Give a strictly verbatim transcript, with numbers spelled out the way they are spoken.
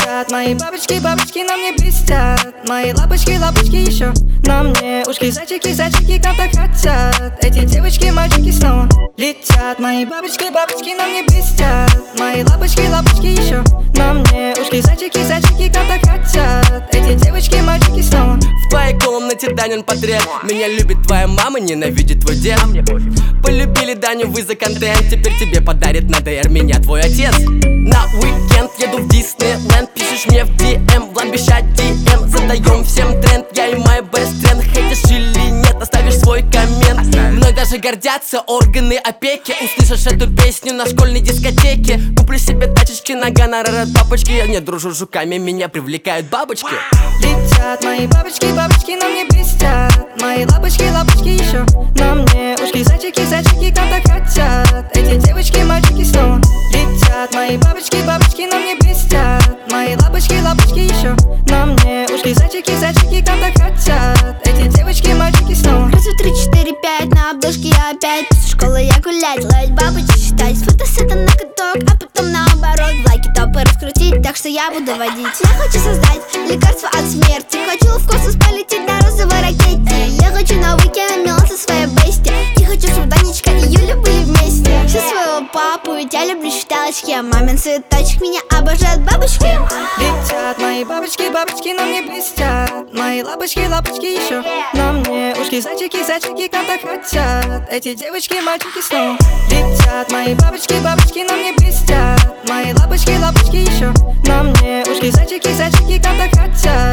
Летят мои бабочки, бабочки на мне блестят. Мои лапочки, лапочки еще на мне. Ушки, зайчики, зайчики, как так хотят. Эти девочки, мальчики снова летят. Мои бабочки, бабочки на мне блестят. Мои лапочки, лапочки еще на мне. Ушки, зайчики, зайчики, как так хотят. Эти девочки, мальчики снова. В твоей комнате Данин портрет. Меня любит твоя мама, ненавидит твой дед. Полюбили Даню вы за контент. Теперь тебе подарит на ДР меня твой отец. На уикенд еду в Диснейленд. Пишешь мне в ди эм, в ламбища ди эм. Задаем всем тренд, я и мой best friend. Хейтишь или нет, оставишь свой коммент. Мной даже гордятся органы опеки. Услышишь эту песню на школьной дискотеке. Куплю себе тачечки на гонорар от папочки. Я не дружу с жуками, меня привлекают бабочки. Летят мои бабочки, бабочки на мне блестят. Мои лапочки, лапочки еще на мне. Ушки, зайчики, зайчики, как так хотят. Эти девочки, мальчики снова летят. Мои бабочки, бабочки на мне блестят. Мои лапочки, лапочки еще на мне. Ушки, зайчики, зайчики, как так хотят. Эти девочки, мальчики снова. Раз, два, три, четыре, пять, на обложке я опять. После школы я гулять, ловить бабочек, считать. Фотосеты на каток, а потом наоборот. Лайки, топы раскрутить, так что я буду водить. Я хочу создать лекарство от смерти. Хочу в космос полететь на розовой ракете. Я хочу на уикенд мило со своей бести. Я хочу, чтобы Данечка и Юля были вместе. Все своего папу, ведь я люблю считалочки. Мамин цветочек, меня обожают бабочки. Летят мои бабочки, бабочки на мне блестят. Мои лапочки, лапочки еще на мне. Ушки, зайчики, зайчики, как так хотят. Эти девочки, мальчики снова летят. Мои бабочки, бабочки на мне блестят. Мои лапочки, лапочки еще на мне. Ушки, зайчики, зайчики, как так хотят.